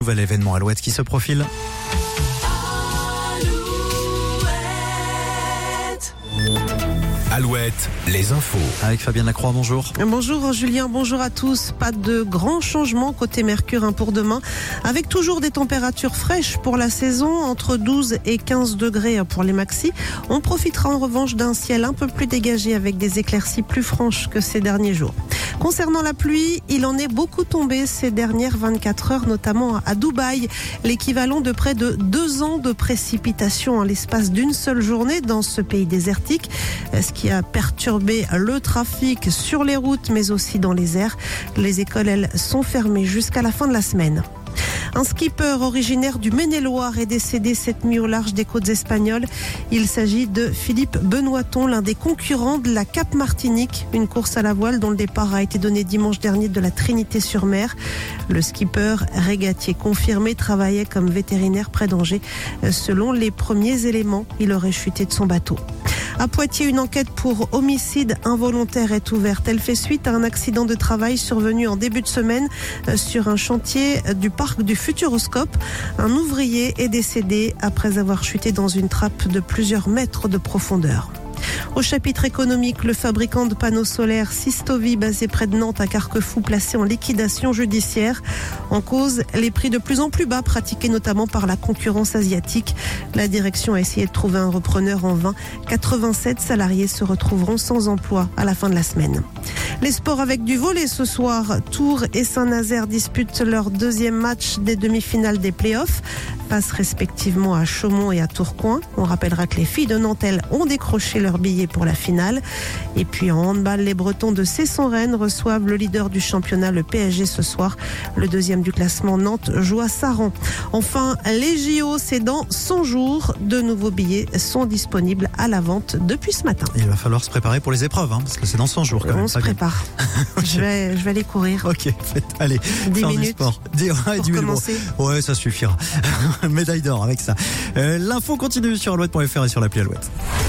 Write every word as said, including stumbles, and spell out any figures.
Nouvel événement Alouette qui se profile. Alouette, les infos. Avec Fabienne Lacroix, bonjour. Bonjour Julien, bonjour à tous. Pas de grands changements côté Mercure hein, pour demain, avec toujours des températures fraîches pour la saison, entre douze et quinze degrés pour les maxis. On profitera en revanche d'un ciel un peu plus dégagé avec des éclaircies plus franches que ces derniers jours. Concernant la pluie, il en est beaucoup tombé ces dernières vingt-quatre heures, notamment à Dubaï, l'équivalent de près de deux ans de précipitations en l'espace d'une seule journée dans ce pays désertique, ce qui a perturbé le trafic sur les routes mais aussi dans les airs. Les écoles, elles, sont fermées jusqu'à la fin de la semaine. Un skipper originaire du Maine-et-Loire est décédé cette nuit au large des côtes espagnoles. Il s'agit de Philippe Benoiton, l'un des concurrents de la Cap Martinique, une course à la voile dont le départ a été donné dimanche dernier de la Trinité-sur-Mer. Le skipper, régatier confirmé, travaillait comme vétérinaire près d'Angers. Selon les premiers éléments, il aurait chuté de son bateau. À Poitiers, une enquête pour homicide involontaire est ouverte. Elle fait suite à un accident de travail survenu en début de semaine sur un chantier du parc du Futuroscope. Un ouvrier est décédé après avoir chuté dans une trappe de plusieurs mètres de profondeur. Au chapitre économique, le fabricant de panneaux solaires Systovi, basé près de Nantes à Carquefou, placé en liquidation judiciaire. En cause, les prix de plus en plus bas pratiqués notamment par la concurrence asiatique. La direction a essayé de trouver un repreneur en vain. quatre-vingt-sept salariés se retrouveront sans emploi à la fin de la semaine. Les sports avec du volley ce soir. Tours et Saint-Nazaire disputent leur deuxième match des demi-finales des playoffs. Passe respectivement à Chaumont et à Tourcoing. On rappellera que les filles de Nantes, elles, ont décroché leur billet pour la finale. Et puis en handball, les Bretons de Cesson-Rennes reçoivent le leader du championnat, le P S G, ce soir. Le deuxième du classement, Nantes, joue à Saran. Enfin, les J O, c'est dans cent jours. De nouveaux billets sont disponibles à la vente depuis ce matin. Il va falloir se préparer pour les épreuves, hein, parce que c'est dans cent jours quand On même. se prépare. Okay. Je vais, je vais aller courir. Ok, allez. dix minutes. Du sport. dix, ouais, pour dix commencer. Minutes. Ouais, ça suffira. Médaille d'or avec ça. Euh, l'info continue sur alouette point f r et sur l'appli Alouette.